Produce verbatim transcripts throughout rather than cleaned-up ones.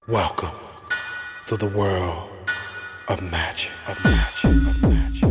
Welcome to the world of magic, of magic, of magic.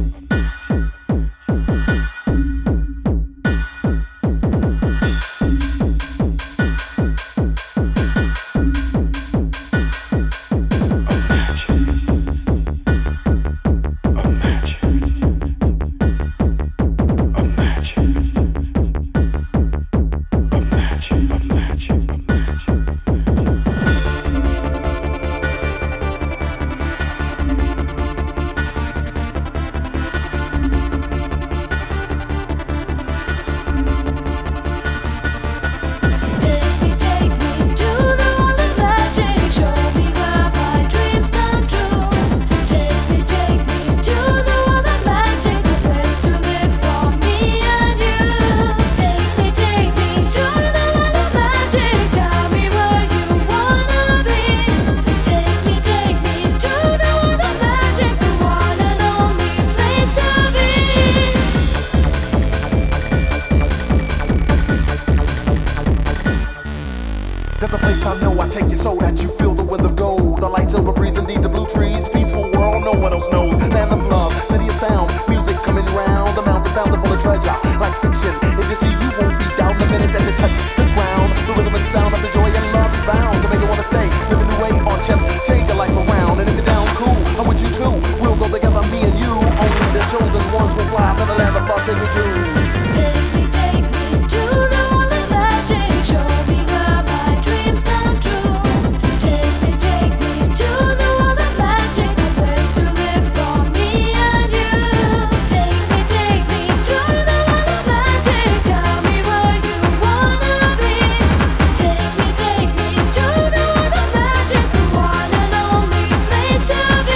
There's a place I know I take you so that you feel the wind of gold. The light silver breeze, indeed the blue trees. Peaceful world, no one else knows. Land of love, city of sound. Music coming round. The mountain fountain full of treasure. Like fiction, if you see you won't be down the minute that you touch the ground. The rhythm and sound of the joy and love is bound to make you wanna stay. Live a new way or just change your life around. And if you're down cool, I'm with you too. We'll go together, me and you. Only the chosen ones will fly to the land of love till we do. Take me, take me to the world of magic. Show me where my dreams come true. Take me, take me to the world of magic. A place to live for me and you. Take me, take me to the world of magic. Tell me where you wanna be. Take me, take me to the world of magic. The one and only place to be.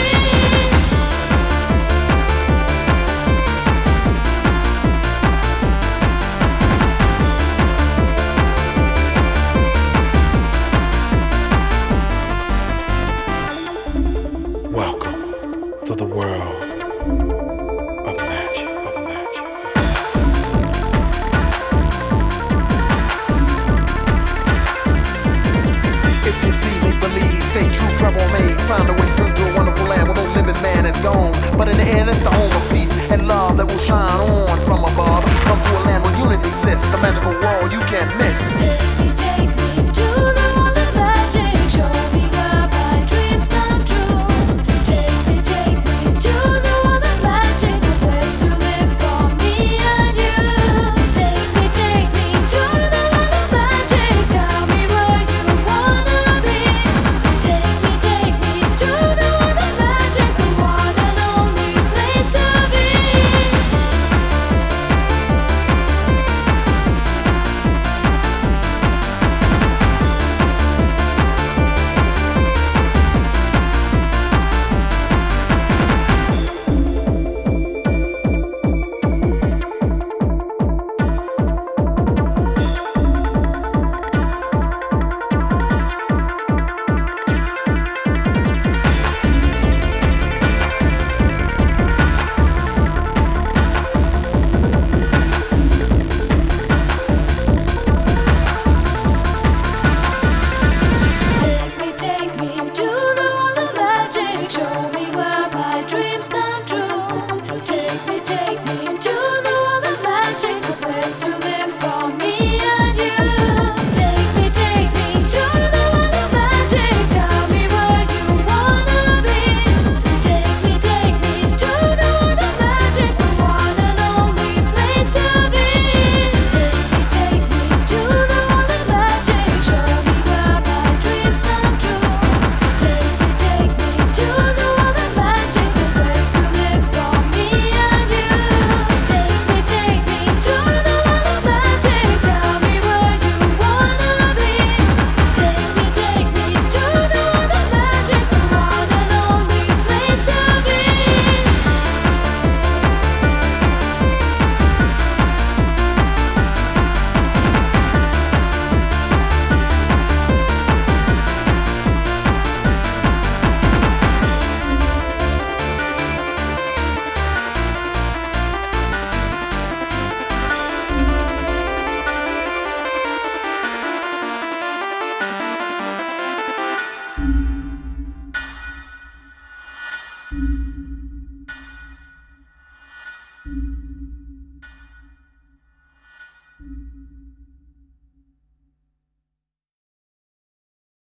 Welcome to the world of magic, of magic. If you see, make believe, stay true, travel maze, find a way through to a wonderful land where no living man is gone. But in the end, it's the home of peace and love that will shine on from above. Come to a land where unity exists, the magical world you can't miss. Take me, take me to the world of magic. Show me where my dreams come true. Take me, take me to the world of magic. A place to live for me and you. Take me, take me to the world of magic. Tell me where you wanna be. Take me, take me to the world of magic. The one and only place to